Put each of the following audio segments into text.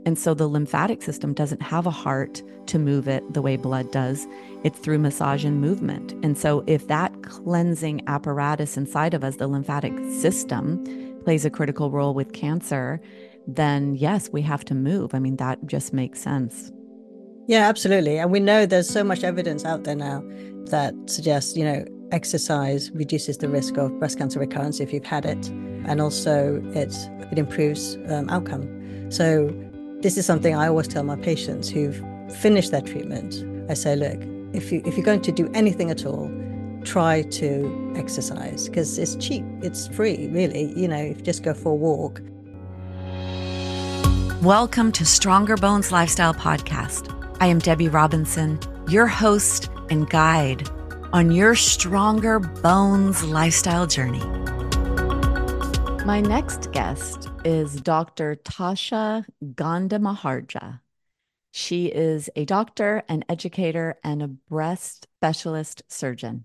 And so the lymphatic system doesn't have a heart to move it the way blood does. It's through massage and movement. And so if that cleansing apparatus inside of us, the lymphatic system, plays a critical role with cancer, then yes, we have to move. I mean, that just makes sense. Yeah, absolutely. And we know there's so much evidence out there now that suggests, exercise reduces the risk of breast cancer recurrence if you've had it, and also it improves outcome. So this is something I always tell my patients who've finished their treatment. I say, look, if you're going to do anything at all, try to exercise because it's cheap, it's free, really. If you just go for a walk. Welcome to Stronger Bones Lifestyle Podcast. I am Debbie Robinson, your host and guide on your Stronger Bones lifestyle journey. My next guest is Dr. Tasha Gandamaharja. She is a doctor, an educator, and a breast specialist surgeon.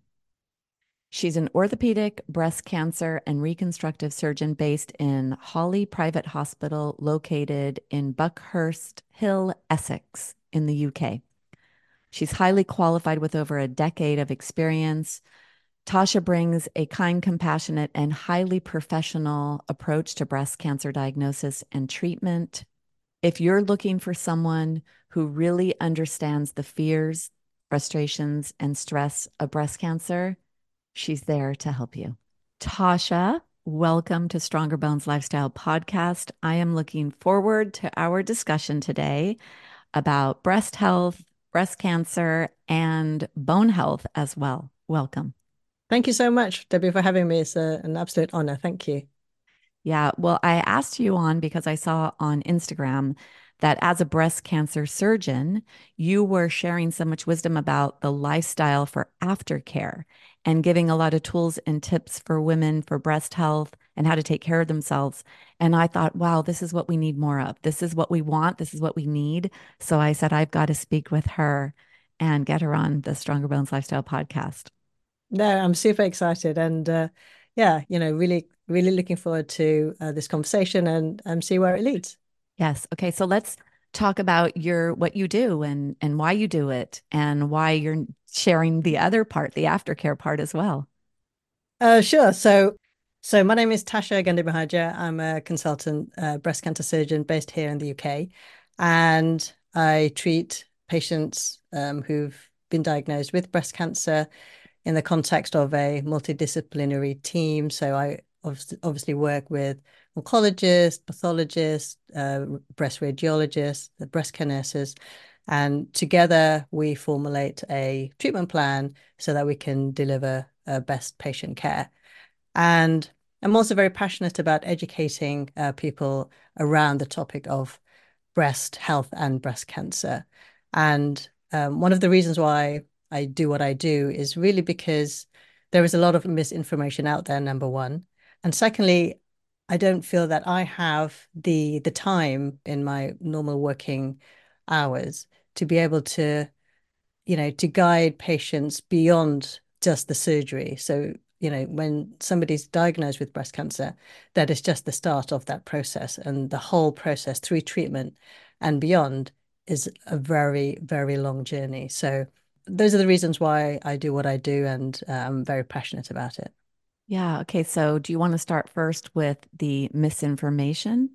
She's an orthopedic, breast cancer, and reconstructive surgeon based in Hawley Private Hospital, located in Buckhurst Hill, Essex, in the UK. She's highly qualified with over a decade of experience. Tasha brings a kind, compassionate, and highly professional approach to breast cancer diagnosis and treatment. If you're looking for someone who really understands the fears, frustrations, and stress of breast cancer, she's there to help you. Tasha, welcome to Stronger Bones Lifestyle Podcast. I am looking forward to our discussion today about breast health, breast cancer, and bone health as well. Welcome. Thank you so much, Debbie, for having me. It's an absolute honor. Thank you. Yeah, well, I asked you on because I saw on Instagram that as a breast cancer surgeon, you were sharing so much wisdom about the lifestyle for aftercare and giving a lot of tools and tips for women for breast health and how to take care of themselves. And I thought, wow, this is what we need more of. This is what we want. This is what we need. So I said, I've got to speak with her and get her on the Stronger Bones Lifestyle podcast. No, I'm super excited and yeah, really, really looking forward to this conversation and see where it leads. Yes. Okay. So let's talk about your what you do and why you do it and why you're sharing the other part, the aftercare part as well. Sure. So my name is Tasha Gandhi. I'm a consultant breast cancer surgeon based here in the UK, and I treat patients who've been diagnosed with breast cancer in the context of a multidisciplinary team. So I obviously work with oncologists, pathologists, breast radiologists, the breast care nurses, and together we formulate a treatment plan so that we can deliver best patient care. And I'm also very passionate about educating people around the topic of breast health and breast cancer. And one of the reasons why I do what I do is really because there is a lot of misinformation out there, number one. And secondly, I don't feel that I have the time in my normal working hours to be able to, to guide patients beyond just the surgery. So, when somebody's diagnosed with breast cancer, that is just the start of that process. And the whole process through treatment and beyond is a very, very long journey. So those are the reasons why I do what I do, and I'm very passionate about it. Yeah. Okay. So do you want to start first with the misinformation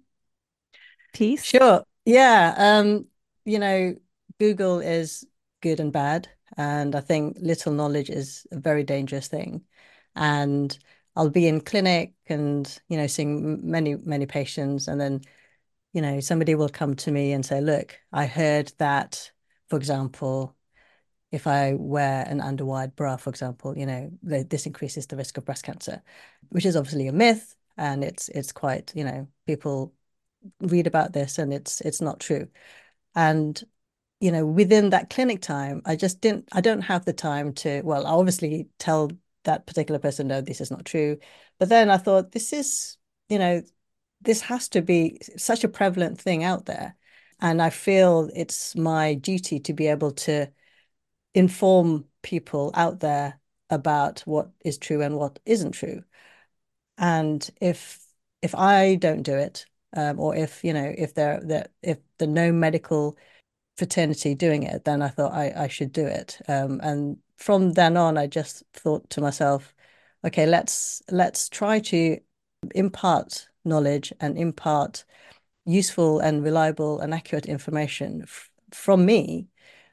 piece? Sure. Yeah. You know, Google is good and bad. And I think little knowledge is a very dangerous thing. And I'll be in clinic and, seeing many, many patients. And then, somebody will come to me and say, look, I heard that, for example, if I wear an underwire bra, for example, this increases the risk of breast cancer, which is obviously a myth. And it's quite, people read about this and it's not true. And within that clinic time, I don't have the time to, well, I obviously tell that particular person, no, this is not true. But then I thought, you know, this has to be such a prevalent thing out there. And I feel it's my duty to be able to inform people out there about what is true and what isn't true. And if I don't do it, or if if the known medical fraternity doing it, then I thought I should do it. And from then on, I just thought to myself, okay, let's try to impart knowledge and impart useful and reliable and accurate information from me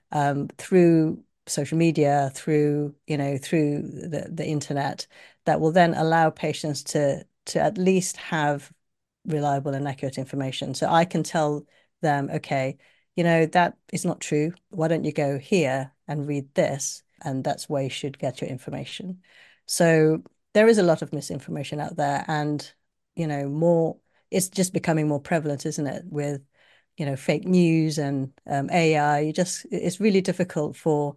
through social media, through through the internet, that will then allow patients to at least have reliable and accurate information. So I can tell them, okay, that is not true. Why don't you go here and read this? And that's where you should get your information. So there is a lot of misinformation out there, and more, it's just becoming more prevalent, isn't it? With fake news and AI. It's really difficult for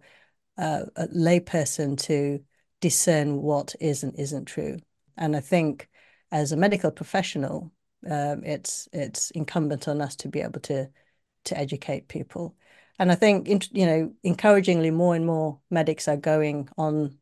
a layperson to discern what is and isn't true. And I think as a medical professional, it's incumbent on us to be able to educate people. And I think encouragingly, more and more medics are going on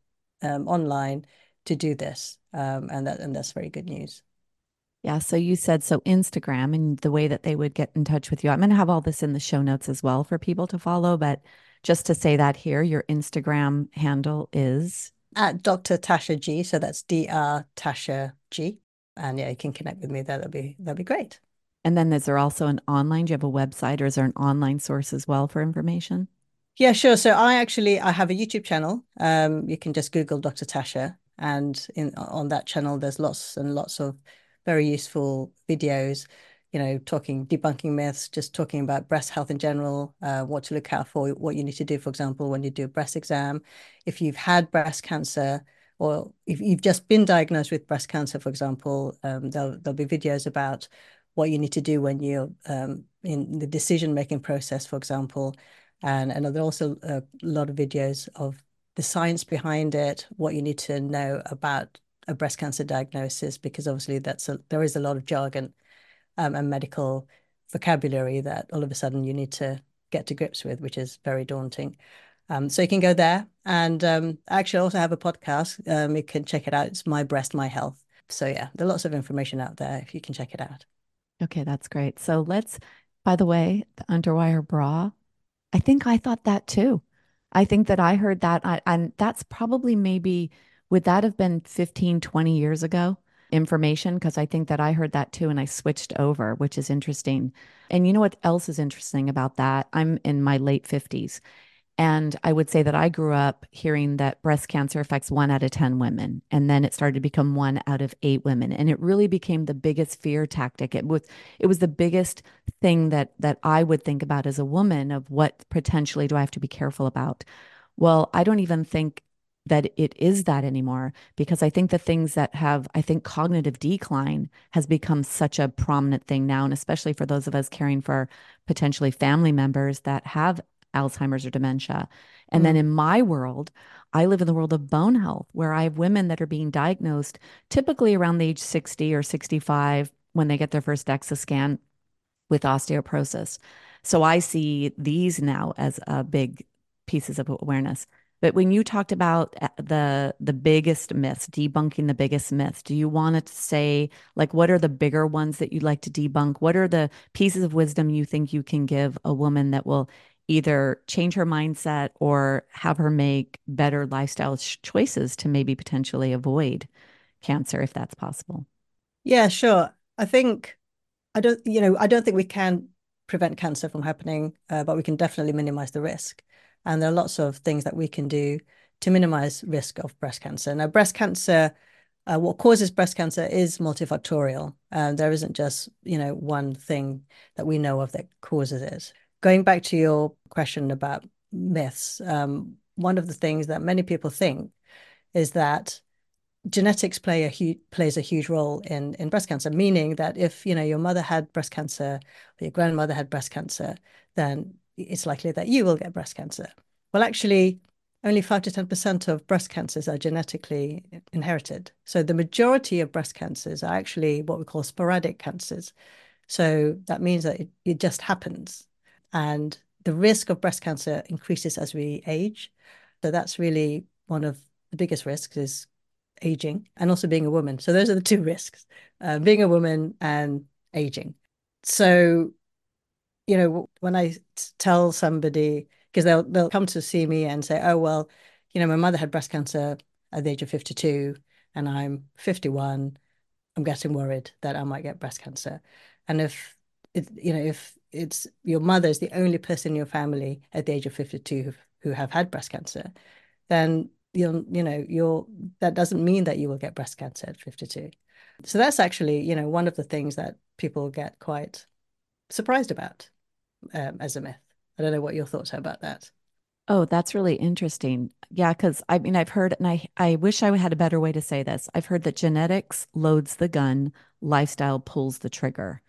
online to do this, and that's very good news. Yeah, so you said so Instagram and the way that they would get in touch with you. I'm going to have all this in the show notes as well for people to follow, but just to say that here, your Instagram handle is At Dr. Tasha G. So that's Dr. Tasha G. And yeah, you can connect with me there. That'd be great. and then is there also an online, do you have a website or is there an online source as well for information? Yeah, sure. So I have a YouTube channel. You can just Google Dr. Tasha, and on that channel there's lots and lots of very useful videos, talking debunking myths, just talking about breast health in general, what to look out for, what you need to do, for example, when you do a breast exam, if you've had breast cancer, or if you've just been diagnosed with breast cancer, for example, there'll be videos about what you need to do when you're in the decision-making process, for example. And there are also a lot of videos of the science behind it, what you need to know about a breast cancer diagnosis, because obviously there is a lot of jargon and medical vocabulary that all of a sudden you need to get to grips with, which is very daunting. So you can go there. And actually, I also have a podcast. You can check it out. It's My Breast, My Health. So yeah, there are lots of information out there if you can check it out. Okay, that's great. So by the way, the underwire bra, I think I thought that too. I think that I heard that, and that's probably maybe, would that have been 15, 20 years ago information? Because I think that I heard that too, and I switched over, which is interesting. And you know what else is interesting about that? I'm in my late 50s. And I would say that I grew up hearing that breast cancer affects 1 out of 10 women. And then it started to become 1 out of 8 women. And it really became the biggest fear tactic. It was the biggest thing that I would think about as a woman of what potentially do I have to be careful about. Well, I don't even think that it is that anymore, because I think the things that have, I think cognitive decline has become such a prominent thing now. And especially for those of us caring for potentially family members that have Alzheimer's or dementia. And then Mm. in my world, I live in the world of bone health, where I have women that are being diagnosed typically around the age 60 or 65 when they get their first DEXA scan with osteoporosis. So I see these now as big pieces of awareness. But when you talked about the biggest myths, debunking the biggest myths, do you want to say, like, what are the bigger ones that you'd like to debunk? What are the pieces of wisdom you think you can give a woman that will either change her mindset or have her make better lifestyle choices to maybe potentially avoid cancer if that's possible? Yeah, sure. I don't think we can prevent cancer from happening, but we can definitely minimize the risk. And there are lots of things that we can do to minimize risk of breast cancer. Now, breast cancer, what causes breast cancer is multifactorial. There isn't just, one thing that we know of that causes it. Going back to your question about myths, one of the things that many people think is that genetics plays a huge role in breast cancer, meaning that if your mother had breast cancer or your grandmother had breast cancer, then it's likely that you will get breast cancer. Well, actually, only 5 to 10% of breast cancers are genetically inherited. So the majority of breast cancers are actually what we call sporadic cancers. So that means that it just happens. And the risk of breast cancer increases as we age. So that's really one of the biggest risks, is aging, and also being a woman. So those are the two risks, being a woman and aging. So, when I tell somebody, because they'll come to see me and say, oh, well, my mother had breast cancer at the age of 52 and I'm 51. I'm getting worried that I might get breast cancer. And if it's your mother is the only person in your family at the age of 52 who have had breast cancer, then that doesn't mean that you will get breast cancer at 52. So that's actually, one of the things that people get quite surprised about as a myth. I don't know what your thoughts are about that. Oh, that's really interesting. Yeah, because I mean, I've heard, and I wish I had a better way to say this. I've heard that genetics loads the gun, lifestyle pulls the trigger.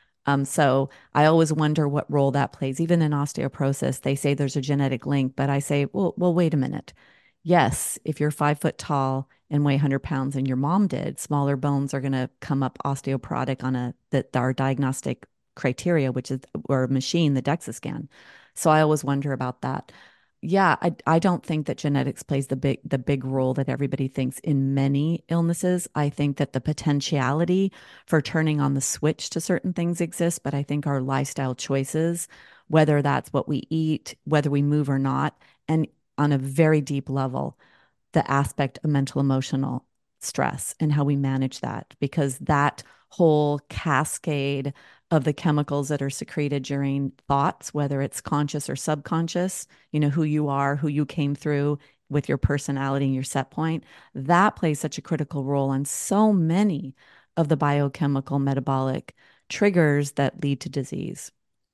So I always wonder what role that plays. Even in osteoporosis, they say there's a genetic link, but I say, well, wait a minute. Yes, if you're 5 foot tall and weigh 100 pounds and your mom did, smaller bones are going to come up osteoporotic on that our diagnostic criteria, which is or a machine, the DEXA scan. So I always wonder about that. Yeah, I don't think that genetics plays the big role that everybody thinks in many illnesses. I think that the potentiality for turning on the switch to certain things exists, but I think our lifestyle choices, whether that's what we eat, whether we move or not, and on a very deep level, the aspect of mental emotional stress and how we manage that, because that whole cascade of the chemicals that are secreted during thoughts, whether it's conscious or subconscious, who you are, who you came through with your personality and your set point, that plays such a critical role in so many of the biochemical metabolic triggers that lead to disease.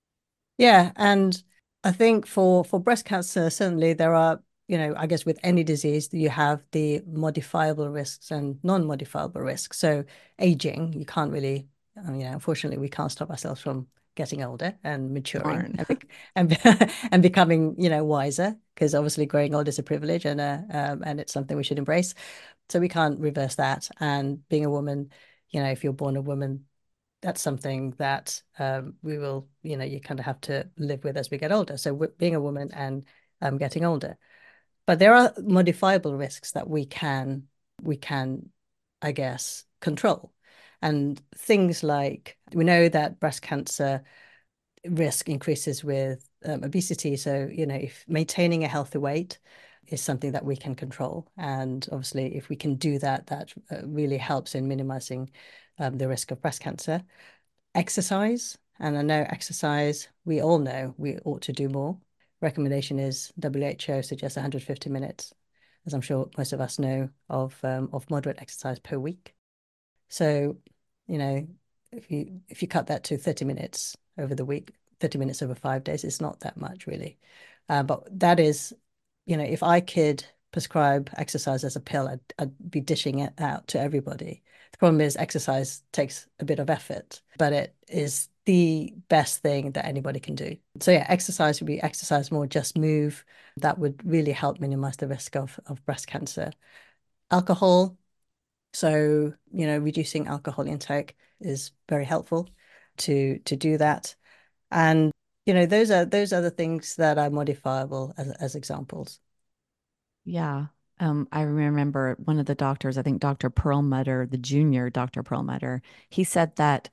Yeah, and I think for breast cancer, certainly there are, I guess with any disease, you have the modifiable risks and non-modifiable risks. So aging, you can't really, unfortunately, we can't stop ourselves from getting older and maturing Darn. and and becoming, wiser, because obviously growing old is a privilege and it's something we should embrace. So we can't reverse that. And being a woman, if you're born a woman, that's something that we will, you kind of have to live with as we get older. So being a woman and getting older. But there are modifiable risks that we can, I guess, control. And things like we know that breast cancer risk increases with obesity. So, if maintaining a healthy weight is something that we can control. And obviously, if we can do that, that really helps in minimizing the risk of breast cancer. Exercise, and I know exercise, we all know we ought to do more. Recommendation is WHO suggests 150 minutes, as I'm sure most of us know, of moderate exercise per week. So, you know, if you cut that to 30 minutes over the week, 30 minutes over 5 days, it's not that much really. But that is, if I could prescribe exercise as a pill, I'd be dishing it out to everybody. The problem is exercise takes a bit of effort, but it is the best thing that anybody can do. So yeah, exercise would be exercise more, just move. That would really help minimize the risk of breast cancer. Alcohol, so, reducing alcohol intake is very helpful to do that. And, those are the things that are modifiable as examples. Yeah. I remember one of the doctors, I think Dr. Perlmutter, the junior Dr. Perlmutter, he said that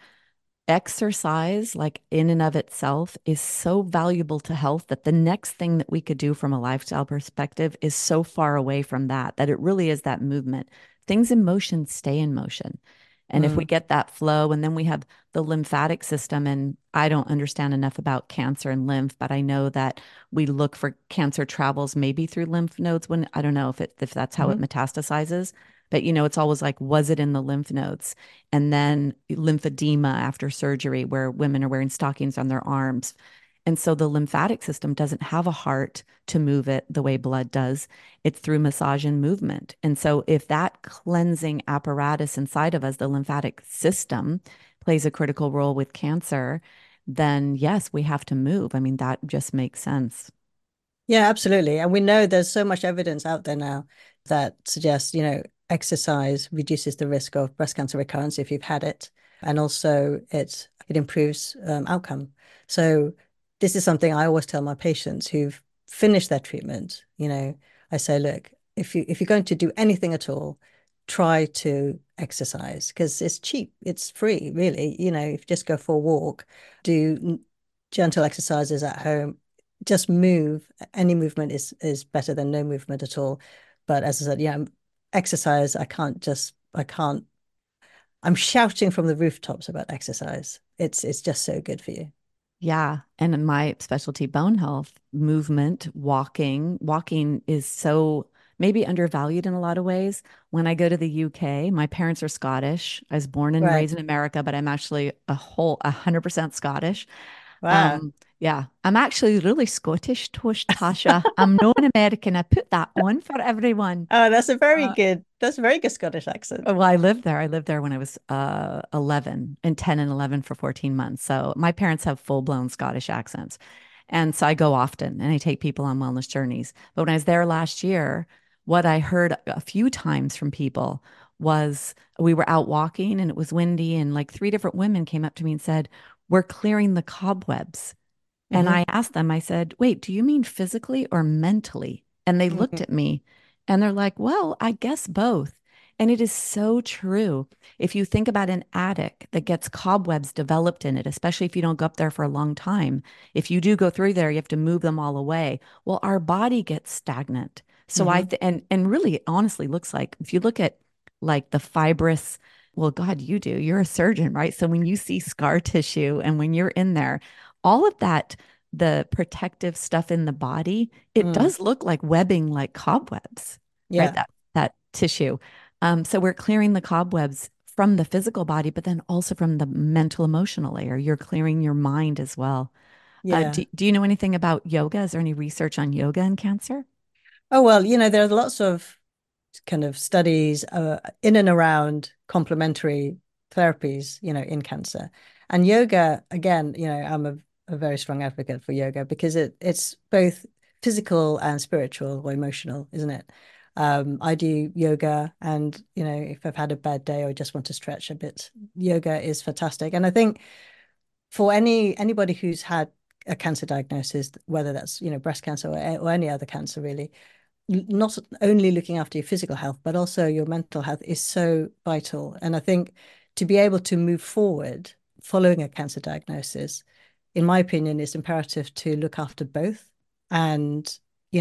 exercise, like in and of itself, is so valuable to health that the next thing that we could do from a lifestyle perspective is so far away from that, that it really is that movement. Things in motion stay in motion. And if we Mm, get that flow, and then we have the lymphatic system, and I don't understand enough about cancer and lymph, but I know that we look for cancer travels maybe through lymph nodes when I don't know if that's how it mhm. metastasizes. But it's always like, was it in the lymph nodes? And then lymphedema after surgery, where women are wearing stockings on their arms. And so the lymphatic system doesn't have a heart to move it the way blood does. It's through massage and movement. And so if that cleansing apparatus inside of us, the lymphatic system, plays a critical role with cancer, then yes, we have to move. I mean, that just makes sense. Yeah, absolutely. And we know there's so much evidence out there now that suggests, exercise reduces the risk of breast cancer recurrence if you've had it. And also it improves outcome. So this is something I always tell my patients who've finished their treatment. I say, look, if you're going to do anything at all, try to exercise because it's cheap, it's free, really. If you just go for a walk, do gentle exercises at home. Just move. Any movement is better than no movement at all. But as I said, yeah, exercise, I can't, I'm shouting from the rooftops about exercise. It's just so good for you. Yeah. And in my specialty, bone health, movement, walking. Walking is so maybe undervalued in a lot of ways. When I go to the UK, my parents are Scottish. I was born and Right. raised in America, but I'm actually 100% Scottish. Wow. Yeah, I'm actually really Scottish, Tasha. I'm not an American. I put that on for everyone. Oh, Uh, that's a very good Scottish accent. well, I lived there. I lived there when I was 11 and 10 and 11 for 14 months. So my parents have full-blown Scottish accents. And so I go often and I take people on wellness journeys. But when I was there last year, what I heard a few times from people was we were out walking and it was windy, and like three different women came up to me and said, "We're clearing the cobwebs." And Hmm. I asked them, I said, "Wait, do you mean physically or mentally?" And they looked Hmm. at me and they're like, "Well, I guess both." And it is so true. If you think about an attic that gets cobwebs developed in it, especially if you don't go up there for a long time, if you do go through there, you have to move them all away. Well, our body gets stagnant. So Hmm. and really it honestly looks like if you look at like the fibrous, well, God, you do. You're a surgeon, right? So when you see scar tissue and when you're in there, all of that, the protective stuff in the body, it Mm. does look like webbing, like cobwebs, right? Yeah. That tissue. So we're clearing the cobwebs from the physical body, but then also from the mental emotional layer. You're clearing your mind as well. Yeah. Do you know anything about yoga? Is there any research on yoga and cancer? Oh, well, there are lots of kind of studies in and around complementary therapies, in cancer. And yoga, again, I'm a very strong advocate for yoga because it's both physical and spiritual or emotional, isn't it? I do yoga, and if I've had a bad day or just want to stretch a bit, yoga is fantastic. And I think for anybody who's had a cancer diagnosis, whether that's breast cancer or any other cancer, really, not only looking after your physical health, but also your mental health is so vital. And I think to be able to move forward following a cancer diagnosis, in my opinion, it's imperative to look after both. And,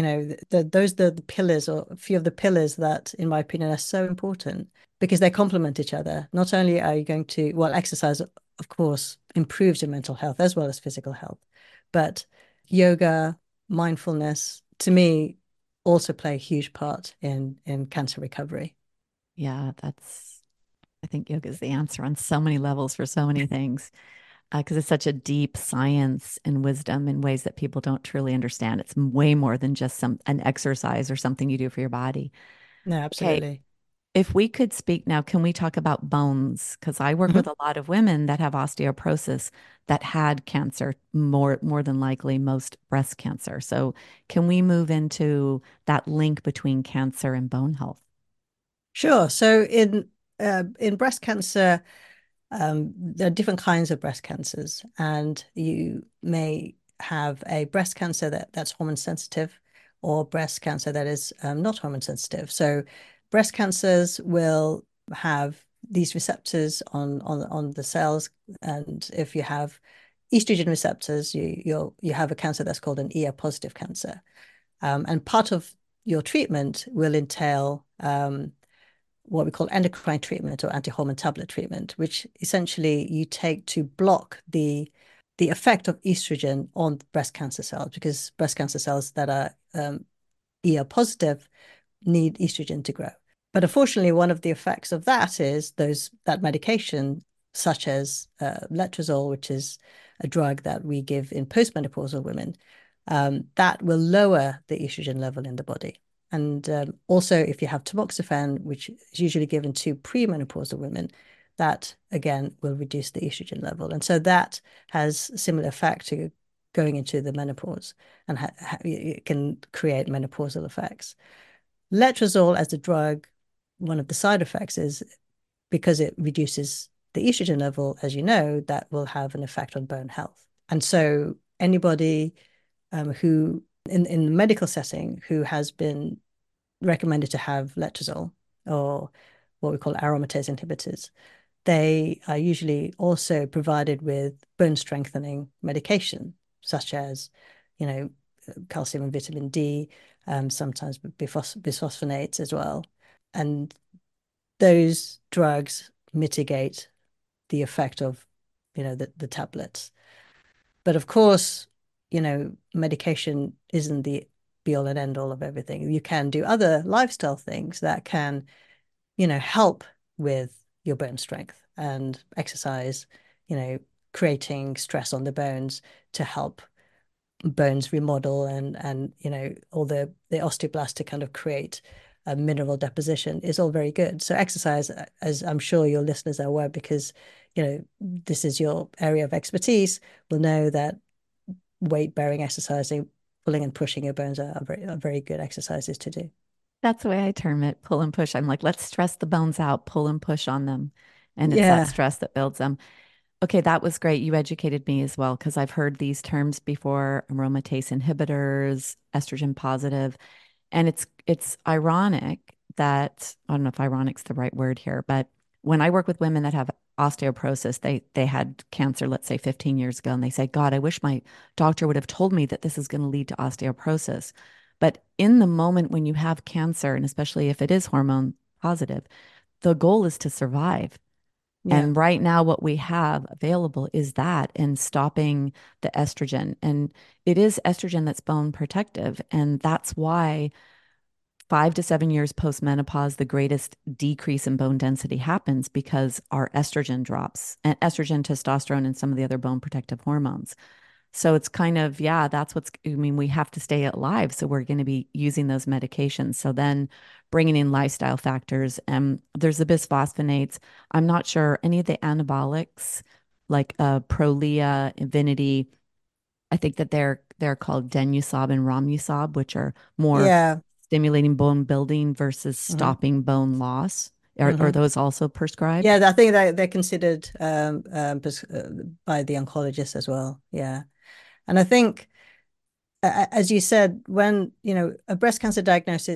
those are the pillars, or a few of the pillars that, in my opinion, are so important because they complement each other. Not only are you going to, well, exercise, of course, improves your mental health as well as physical health, but yoga, mindfulness, to me, also play a huge part in cancer recovery. Yeah, I think yoga is the answer on so many levels for so many things because it's such a deep science and wisdom in ways that people don't truly understand. It's way more than just an exercise or something you do for your body. No, Okay, absolutely. if we could speak now, can we talk about bones? Because I work Mhm. with a lot of women that have osteoporosis that had cancer, more than likely most breast cancer. So can we move into that link between cancer and bone health? Sure. So in breast cancer, there are different kinds of breast cancers, and you may have a breast cancer that's hormone sensitive, or breast cancer that is not hormone sensitive. So breast cancers will have these receptors on the cells, and if you have estrogen receptors, you have a cancer that's called an ER positive cancer. And part of your treatment will entail what we call endocrine treatment or anti-hormone tablet treatment, which essentially you take to block the effect of estrogen on breast cancer cells, because breast cancer cells that are ER positive need estrogen to grow. But unfortunately, one of the effects of that is that medication, such as letrozole, which is a drug that we give in postmenopausal women, that will lower the estrogen level in the body. And also, if you have tamoxifen, which is usually given to premenopausal women, that again will reduce the estrogen level. And so that has a similar effect to going into the menopause, and it can create menopausal effects. Letrozole as a drug, one of the side effects is because it reduces the estrogen level, as you know, that will have an effect on bone health. And so anybody who in the medical setting who has been recommended to have letrozole, or what we call aromatase inhibitors, they are usually also provided with bone strengthening medication. such as, you know, calcium and vitamin D, sometimes bisphosphonates as well. And those drugs mitigate the effect of, the tablets. But of course, medication isn't the be all and end all of everything. You can do other lifestyle things that can, help with your bone strength and exercise, creating stress on the bones to help bones remodel and all the osteoblasts to kind of create a mineral deposition is all very good. So exercise, as I'm sure your listeners are aware, because this is your area of expertise, will know that weight bearing exercising, pulling and pushing your bones are very good exercises to do. That's the way I term it, pull and push. I'm like, let's stress the bones out, pull and push on them. And it's that Yeah. stress that builds them. Okay, that was great. You educated me as well because I've heard these terms before, aromatase inhibitors, estrogen positive. And it's ironic that I don't know if ironic's the right word here, but when I work with women that have osteoporosis, they had cancer, let's say 15 years ago, and they say, God, I wish my doctor would have told me that this is going to lead to osteoporosis. But in the moment when you have cancer, and especially if it is hormone positive, the goal is to survive. Yeah. And right now, what we have available is that and stopping the estrogen. And it is estrogen that's bone protective. And that's why 5 to 7 years post menopause, the greatest decrease in bone density happens because our estrogen drops and estrogen, testosterone, and some of the other bone protective hormones. So it's kind of, yeah, that's what's, I mean, we have to stay alive. So we're going to be using those medications. So then bringing in lifestyle factors. And there's the bisphosphonates. I'm not sure any of the anabolics like Prolia, Invinity. I think that they're called Denusob and Romusob, which are more Yeah. stimulating bone building versus Hmm. stopping bone loss. Are Hmm. those also prescribed? Yeah, I think they're considered by the oncologist as well. Yeah. And I think, as you said, when, a breast cancer diagnosis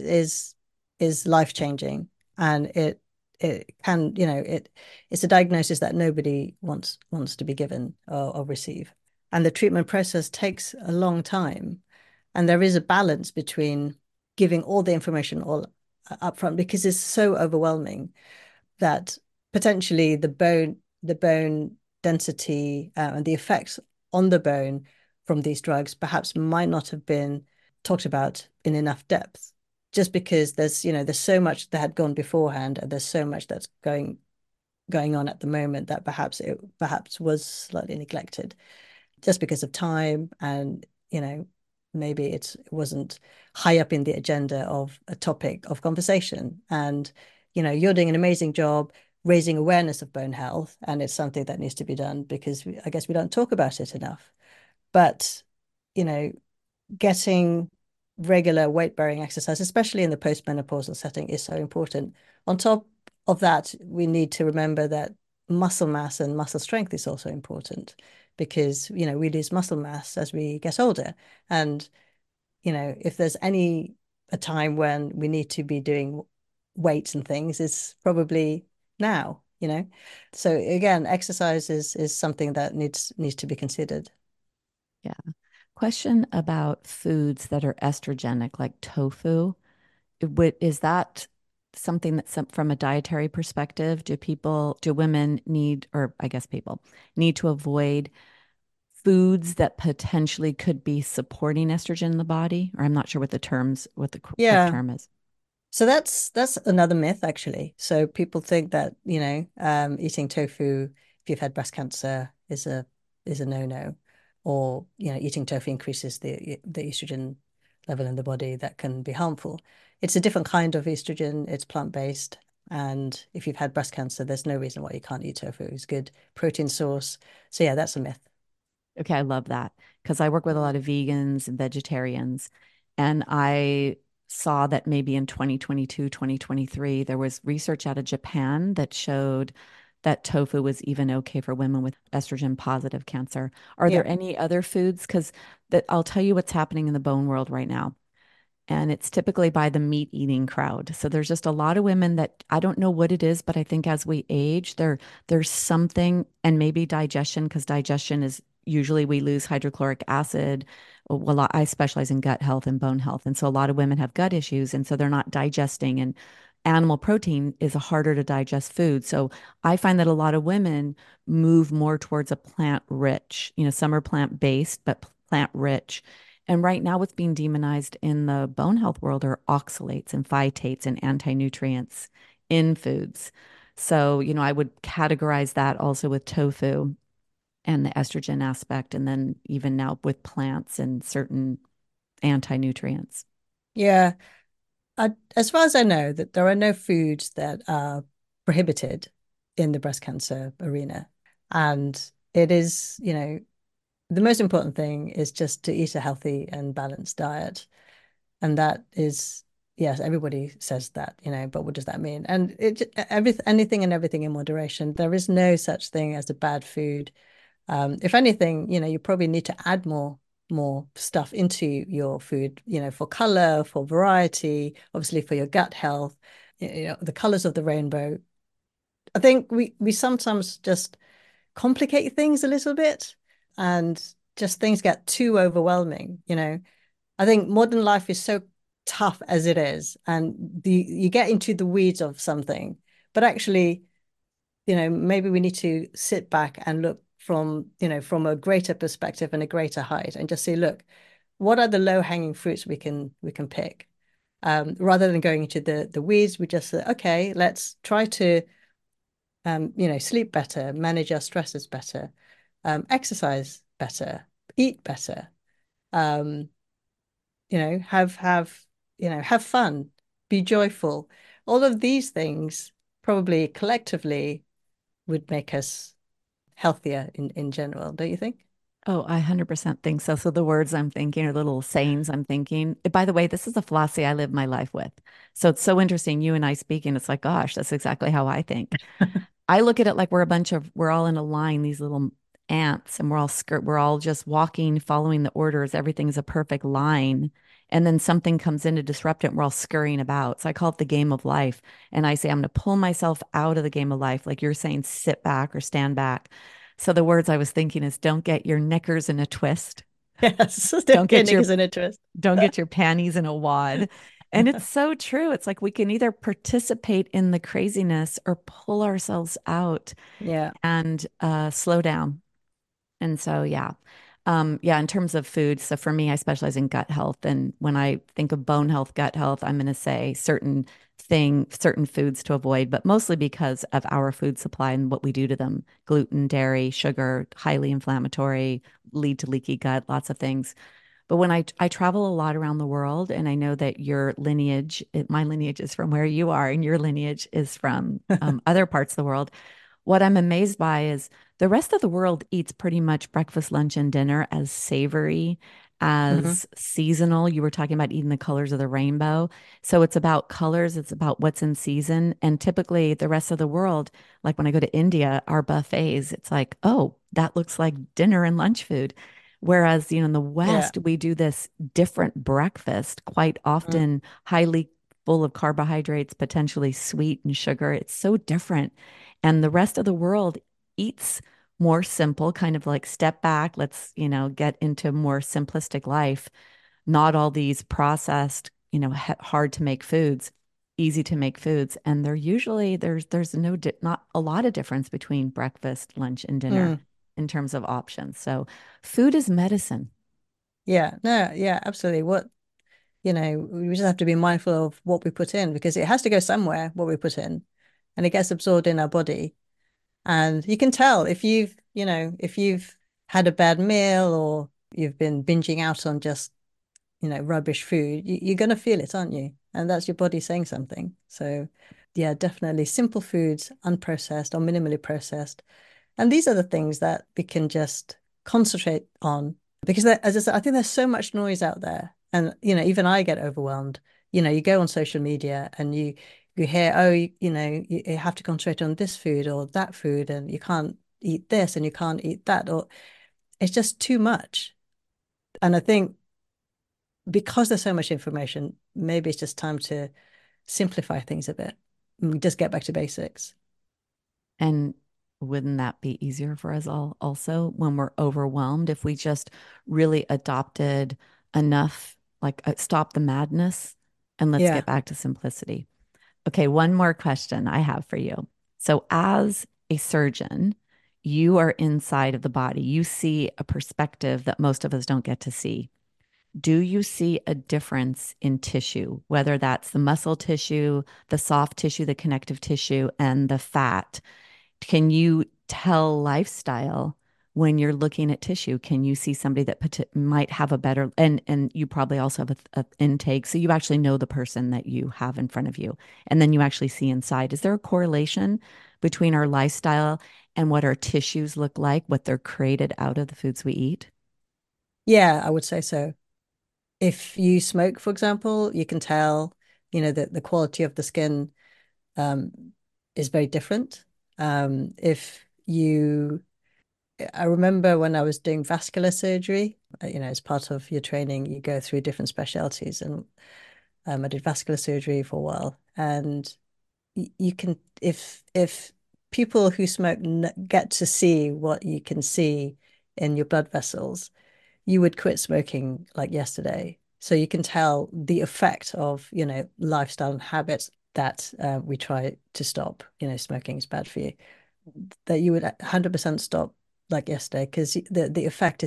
is life-changing, and it can, it's a diagnosis that nobody wants to be given or receive. And the treatment process takes a long time. And there is a balance between giving all the information all upfront, because it's so overwhelming that potentially the bone density, and the effects on the bone from these drugs perhaps might not have been talked about in enough depth, just because there's so much that had gone beforehand, and there's so much that's going on at the moment that perhaps was slightly neglected just because of time, and maybe it wasn't high up in the agenda of a topic of conversation. And you're doing an amazing job raising awareness of bone health, and it's something that needs to be done because I guess we don't talk about it enough. But you know getting regular weight bearing exercise, especially in the postmenopausal setting, is so important. On top of that, we need to remember that muscle mass and muscle strength is also important, because we lose muscle mass as we get older. And if there's any a time when we need to be doing weights and things, is probably now. So again, exercise is something that needs to be considered. Yeah. Question about foods that are estrogenic, like tofu. Is that something that's from a dietary perspective? Do women need, or I guess people need to avoid foods that potentially could be supporting estrogen in the body? Or I'm not sure what the correct Yeah. term is. So that's another myth, actually. So people think that, eating tofu if you've had breast cancer is a no-no, or eating tofu increases the estrogen level in the body that can be harmful. It's a different kind of estrogen. It's plant-based, and if you've had breast cancer, there's no reason why you can't eat tofu. It's a good protein source. So yeah, that's a myth. Okay, I love that because I work with a lot of vegans and vegetarians, and I saw that maybe in 2022, 2023, there was research out of Japan that showed that tofu was even okay for women with estrogen positive cancer. Are Yeah. there any other foods? Because that I'll tell you what's happening in the bone world right now. And it's typically by the meat eating crowd. So there's just a lot of women that I don't know what it is, but I think as we age, there's something, and maybe digestion, because digestion is usually we lose hydrochloric acid. Well, I specialize in gut health and bone health. And so a lot of women have gut issues. And so they're not digesting. And animal protein is a harder to digest food. So I find that a lot of women move more towards a plant rich, some are plant based, but plant rich. And right now, what's being demonized in the bone health world are oxalates and phytates and anti-nutrients in foods. So, I would categorize that also with tofu and the estrogen aspect, and then even now with plants and certain anti-nutrients. Yeah. As far as I know, that there are no foods that are prohibited in the breast cancer arena. And it is, the most important thing is just to eat a healthy and balanced diet. And that is, yes, everybody says that, but what does that mean? And anything and everything in moderation. There is no such thing as a bad food. If anything, you probably need to add more stuff into your food, for color, for variety, obviously for your gut health, the colors of the rainbow. I think we sometimes just complicate things a little bit and just things get too overwhelming. I think modern life is so tough as it is, and you get into the weeds of something, but actually, maybe we need to sit back and look from a greater perspective and a greater height and just say, look, what are the low-hanging fruits we can pick? Rather than going into the weeds, we just say, okay, let's try to sleep better, manage our stresses better, exercise better, eat better, um, have fun, be joyful. All of these things probably collectively would make us healthier in general, don't you think? Oh, I 100% think so. So the words I'm thinking are little sayings I'm thinking. By the way, this is a philosophy I live my life with. So it's so interesting. You and I speaking, it's like, gosh, that's exactly how I think. I look at it like we're all in a line, these little ants, and we're all just walking, following the orders. Everything's a perfect line. And then something comes in to disrupt it, and we're all scurrying about. So I call it the game of life. And I say, I'm going to pull myself out of the game of life. Like you're saying, sit back or stand back. So the words I was thinking is don't get your knickers in a twist. Yes, Don't get Nick your is an interest. don't get your panties in a wad. And it's so true. It's like we can either participate in the craziness or pull ourselves out Yeah. and slow down. And so, yeah. Yeah, in terms of food, so for me, I specialize in gut health. And when I think of bone health, gut health, I'm going to say certain foods to avoid, but mostly because of our food supply and what we do to them. Gluten, dairy, sugar, highly inflammatory, lead to leaky gut, lots of things. But when I travel a lot around the world, and I know that my lineage is from where you are, and your lineage is from other parts of the world. What I'm amazed by is the rest of the world eats pretty much breakfast, lunch, and dinner as savory, Mhm. as seasonal. You were talking about eating the colors of the rainbow. So it's about colors, it's about what's in season. And typically, the rest of the world, like when I go to India, our buffets, it's like, oh, that looks like dinner and lunch food. Whereas, in the Yeah. West, we do this different breakfast, quite Mm. often highly full of carbohydrates, potentially sweet and sugar. It's so different. And the rest of the world eats more simple, kind of like step back, let's, get into more simplistic life, not all these processed, hard to make foods, easy to make foods. And they're usually there's not a lot of difference between breakfast, lunch, and dinner Mm. in terms of options. So food is medicine. Yeah. No, yeah, absolutely. We just have to be mindful of what we put in because it has to go somewhere, what we put in, and it gets absorbed in our body. And you can tell if you've had a bad meal or you've been binging out on just, rubbish food, you're going to feel it, aren't you? And that's your body saying something. So, yeah, definitely simple foods, unprocessed or minimally processed. And these are the things that we can just concentrate on because as I said, I think there's so much noise out there. And, even I get overwhelmed. You go on social media and you hear, oh, you have to concentrate on this food or that food, and you can't eat this and you can't eat that, or it's just too much. And I think because there's so much information, maybe it's just time to simplify things a bit. We just get back to basics. And wouldn't that be easier for us all also when we're overwhelmed if we just really adopted enough, like stop the madness and let's Yeah. get back to simplicity. Okay, one more question I have for you. So, as a surgeon, you are inside of the body. You see a perspective that most of us don't get to see. Do you see a difference in tissue, whether that's the muscle tissue, the soft tissue, the connective tissue, and the fat? Can you tell lifestyle when you're looking at tissue? Can you see somebody that might have a better, and you probably also have a intake, so you actually know the person that you have in front of you, and then you actually see inside. Is there a correlation between our lifestyle and what our tissues look like, what they're created out of the foods we eat? Yeah, I would say so. If you smoke, for example, you can tell, that the quality of the skin um, is very different. If you, I remember when I was doing vascular surgery, as part of your training, you go through different specialties, and I did vascular surgery for a while, and you can, if people who smoke get to see what you can see in your blood vessels, you would quit smoking like yesterday. So you can tell the effect of, lifestyle and habits that we try to stop. Smoking is bad for you. That you would 100% stop like yesterday because the effect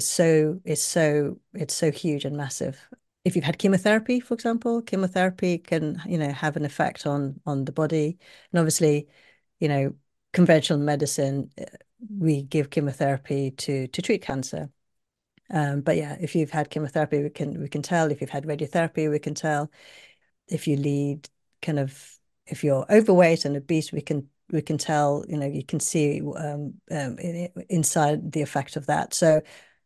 it's so huge and massive. If you've had chemotherapy, for example, chemotherapy can, have an effect on the body. And obviously, you know, conventional medicine, we give chemotherapy to treat cancer. But yeah, if you've had chemotherapy, we can tell. If you've had radiotherapy, we can tell. If you lead kind of if you're overweight and obese, we can tell. You can see inside the effect of that. So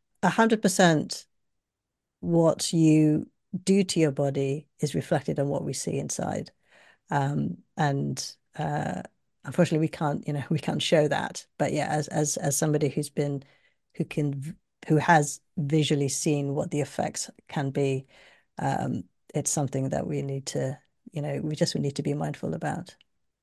100% what you do to your body is reflected on what we see inside. And unfortunately, we can't show that. But yeah, as somebody who can who has visually seen what the effects can be, um, it's something that we need to be mindful about.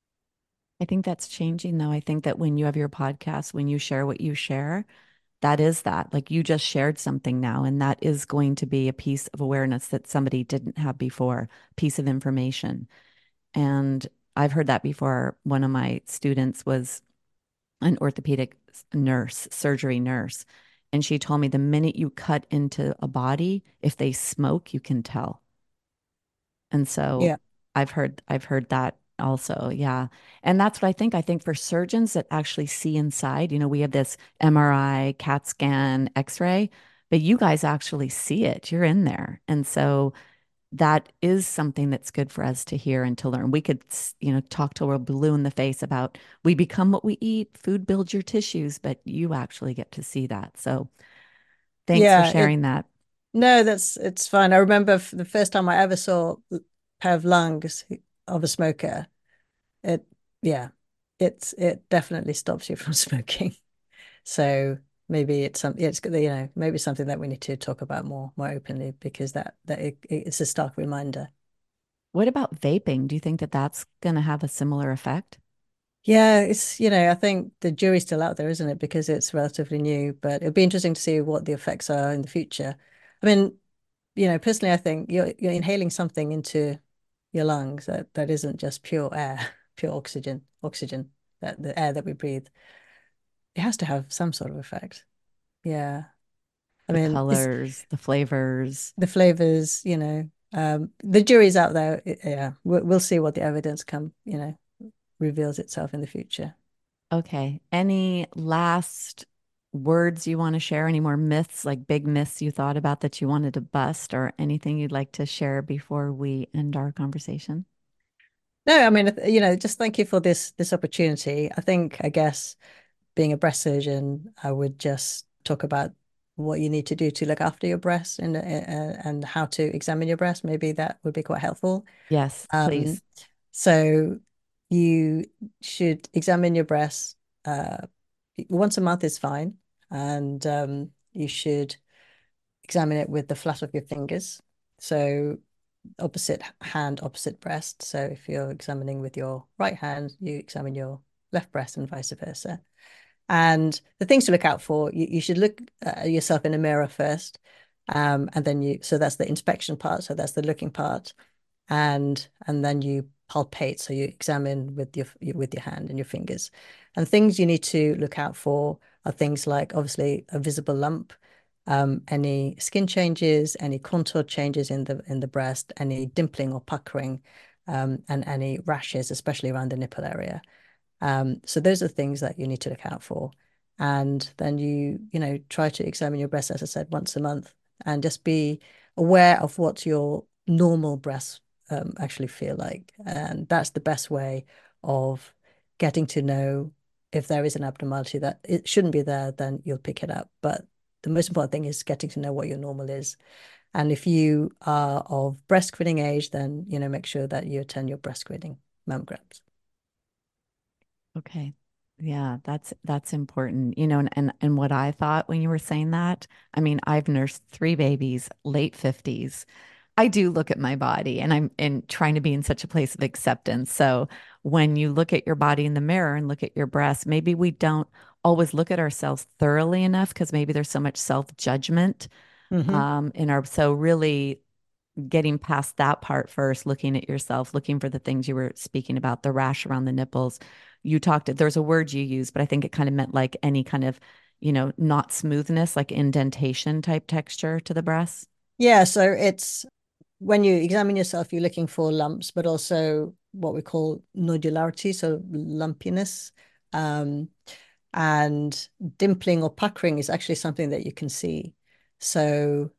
I think that's changing though. I think that when you have your podcast, when you share what you share, that is that. Like you just shared something now, and that is going to be a piece of awareness that somebody didn't have before, piece of information. And I've heard that before. One of my students was an orthopedic nurse, surgery nurse. And she told me the minute you cut into a body, if they smoke, you can tell. And so Yeah, I've heard that also. Yeah. And that's what I think. I think for surgeons that actually see inside, we have this MRI, CAT scan, X-ray, but you guys actually see it. You're in there. And so that is something that's good for us to hear and to learn. We could, talk till we're blue in the face about we become what we eat, food builds your tissues, but you actually get to see that. So thanks for yeah. It sharing that. No, it's fine. I remember the first time I ever saw a pair of lungs of a smoker. It Yeah, it definitely stops you from smoking. So maybe maybe something that we need to talk about more openly because it's a stark reminder. What about vaping? Do you think that that's going to have a similar effect? Yeah, I think the jury's still out there, isn't it? Because it's relatively new, but it'll be interesting to see what the effects are in the future. I mean, personally, I think you're inhaling something into your lungs that isn't just pure air, pure oxygen, that the air that we breathe. It has to have some sort of effect. Yeah. I The mean, it's colors, the flavors. the flavors, the jury's out there. Yeah, we'll see what the evidence reveals itself in the future. Okay. Any last words you want to share? Any more myths, like big myths you thought about that you wanted to bust, or anything you'd like to share before we end our conversation? No, I mean, just thank you for this opportunity. I guess being a breast surgeon, I would just talk about what you need to do to look after your breast and how to examine your breast. Maybe that would be quite helpful. Yes, Um, please. so you should examine your breast once a month is fine, and you should examine it with the flat of your fingers. So opposite hand, opposite breast. So if you're examining with your right hand, you examine your left breast and vice versa. And the things to look out for, you should look at yourself in a mirror first. And then so that's the inspection part. So that's the looking part. And then you palpate. So you examine with your hand and your fingers. And things you need to look out for are things like obviously a visible lump, any skin changes, any contour changes in the breast, any dimpling or puckering, and any rashes, especially around the nipple area. So those are things that you need to look out for. And then try to examine your breast, as I said, once a month, and just be aware of what your normal breasts actually feel like. And that's the best way of getting to know if there is an abnormality that it shouldn't be there, then you'll pick it up. But the most important thing is getting to know what your normal is. And if you are of breastfeeding age, then, make sure that you attend your breastfeeding mammograms. Okay. Yeah, that's important. And what I thought when you were saying that, I mean, I've nursed three babies, late 50s. I do look at my body and I'm trying to be in such a place of acceptance. So when you look at your body in the mirror and look at your breasts, maybe we don't always look at ourselves thoroughly enough because maybe there's so much self-judgment Hmm. in our, so really getting past that part first, looking at yourself, looking for the things you were speaking about, the rash around the nipples. You talked, there's a word you used, but I think it kind of meant like any kind of, not smoothness, like indentation type texture to the breasts. Yeah, so it's when you examine yourself, you're looking for lumps, but also what we call nodularity, so lumpiness. Um, and dimpling or puckering is actually something that you can see. So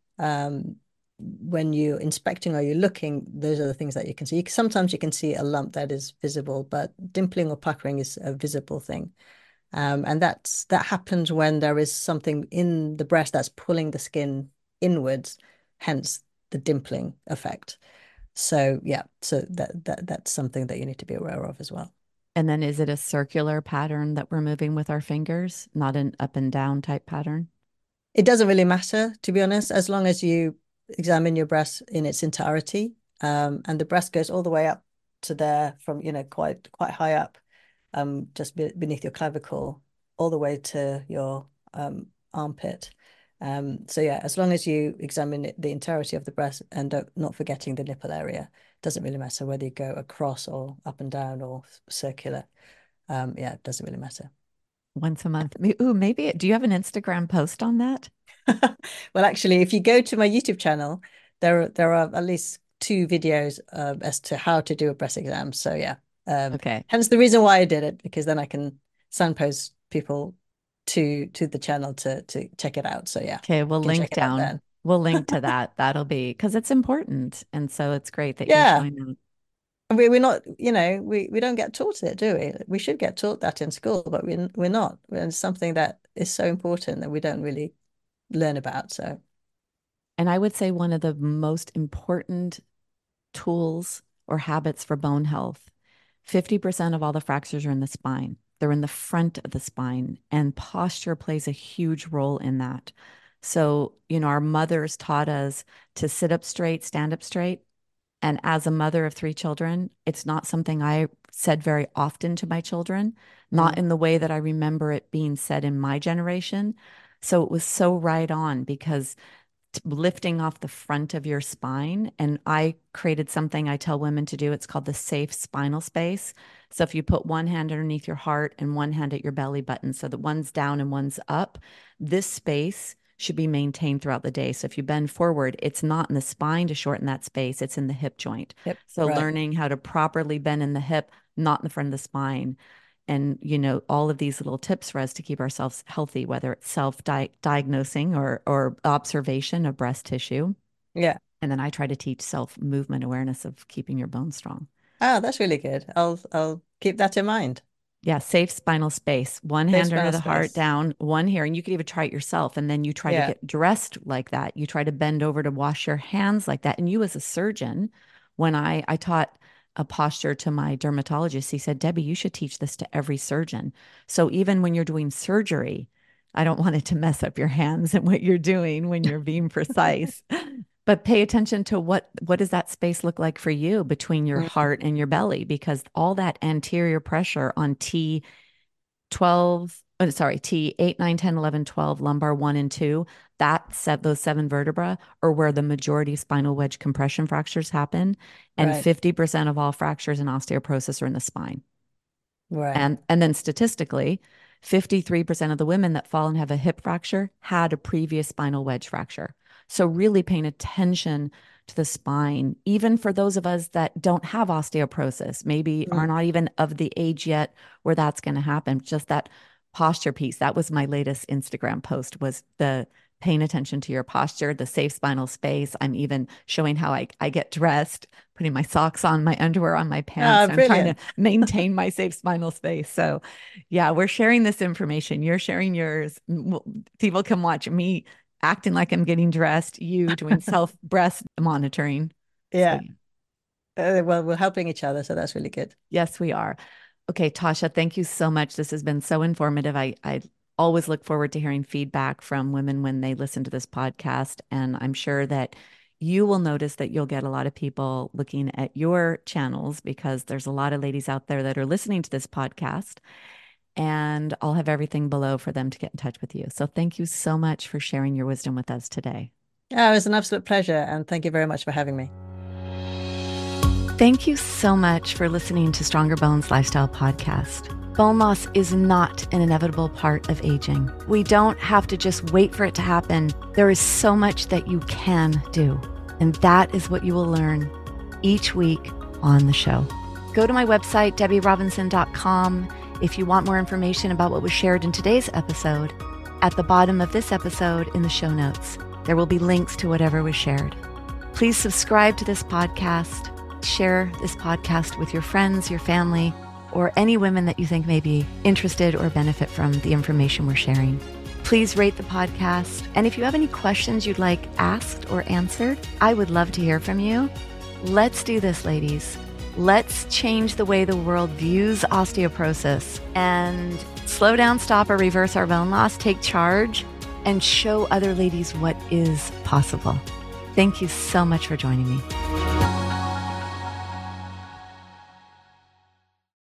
when you're inspecting or you're looking, those are the things that you can see. Sometimes you can see a lump that is visible, but dimpling or puckering is a visible thing. And that happens when there is something in the breast that's pulling the skin inwards, hence the dimpling effect. So yeah, so that's something that you need to be aware of as well. And then is it a circular pattern that we're moving with our fingers, not an up and down type pattern? It doesn't really matter, to be honest, as long as you examine your breast in its entirety. And the breast goes all the way up to there from, quite high up, just beneath your clavicle, all the way to your armpit. So yeah, as long as you examine the entirety of the breast and not forgetting the nipple area, it doesn't really matter whether you go across or up and down or circular. Yeah, it doesn't really matter. Once a month. Ooh, maybe. Do you have an Instagram post on that? Well, actually, if you go to my YouTube channel, there are at least two videos as to how to do a breast exam. So yeah, Okay. hence the reason why I did it, because then I can signpost people to the channel to check it out. So yeah, Okay. you We'll can link check it out down. then. We'll link to that. That'll be because it's important. And so it's great that you're Yeah, showing them. and we're not, we don't get taught it, do we? We should get taught that in school, but we're not. And it's something that is so important that we don't really learn about. So And I would say one of the most important tools or habits for bone health. 50% of all the fractures are in the spine. They're in the front of the spine, and posture plays a huge role in that. So, our mothers taught us to sit up straight, stand up straight. And as a mother of three children, it's not something I said very often to my children, not mm, in the way that I remember it being said in my generation. So it was so right on because lifting off the front of your spine. And I created something I tell women to do. It's called the safe spinal space. So if you put one hand underneath your heart and one hand at your belly button, so that one's down and one's up, this space should be maintained throughout the day. So if you bend forward, it's not in the spine to shorten that space, it's in the hip joint. yep, So right. learning how to properly bend in the hip, not in the front of the spine, and all of these little tips for us to keep ourselves healthy, whether it's self-diagnosing or observation of breast tissue. Yeah. And then I try to teach self movement awareness of keeping your bones strong. Oh, that's really good. I'll keep that in mind. Yeah, safe spinal space. One Safe hand under spinal the heart, space. down, one here. And you could even try it yourself. And then you try to Yeah. get dressed like that. You try to bend over to wash your hands like that. And you, as a surgeon, when I taught a posture to my dermatologist, he said, Debbie, you should teach this to every surgeon. So even when you're doing surgery, I don't want it to mess up your hands and what you're doing when you're being precise. But pay attention to what does that space look like for you between your Mm, heart and your belly, because all that anterior pressure on T12 T 8, 9, 10, 11, 12, lumbar 1 and 2, those 7 vertebrae are where the majority of spinal wedge compression fractures happen. And Right. 50% of all fractures and osteoporosis are in the spine. Right. And then statistically, 53% of the women that fall and have a hip fracture had a previous spinal wedge fracture. So really paying attention to the spine, even for those of us that don't have osteoporosis, maybe are not even of the age yet where that's going to happen. Just that posture piece. That was my latest Instagram post, was the paying attention to your posture, the safe spinal space. I'm even showing how I get dressed, putting my socks on, my underwear on, my pants. I'm trying to maintain my safe spinal space. So yeah, we're sharing this information. You're sharing yours. People can watch me acting like I'm getting dressed, you doing breast monitoring. Yeah. So, Well, we're helping each other, so that's really good. yes, we are. Okay, Tasha, thank you so much. This has been so informative. I always look forward to hearing feedback from women when they listen to this podcast. And I'm sure that you will notice that you'll get a lot of people looking at your channels, because there's a lot of ladies out there that are listening to this podcast. And I'll have everything below for them to get in touch with you. So thank you so much for sharing your wisdom with us today. Yeah, it was an absolute pleasure. And thank you very much for having me. Thank you so much for listening to Stronger Bones Lifestyle Podcast. Bone loss is not an inevitable part of aging. We don't have to just wait for it to happen. There is so much that you can do. And that is what you will learn each week on the show. Go to my website, DebbieRobinson.com, if you want more information about what was shared in today's episode. At the bottom of this episode in the show notes, there will be links to whatever was shared. Please subscribe to this podcast. Share this podcast with your friends, your family, or any women that you think may be interested or benefit from the information we're sharing. Please rate the podcast. And if you have any questions you'd like asked or answered, I would love to hear from you. Let's do this, ladies. Let's change the way the world views osteoporosis and slow down, stop, or reverse our bone loss, take charge, and show other ladies what is possible. Thank you so much for joining me.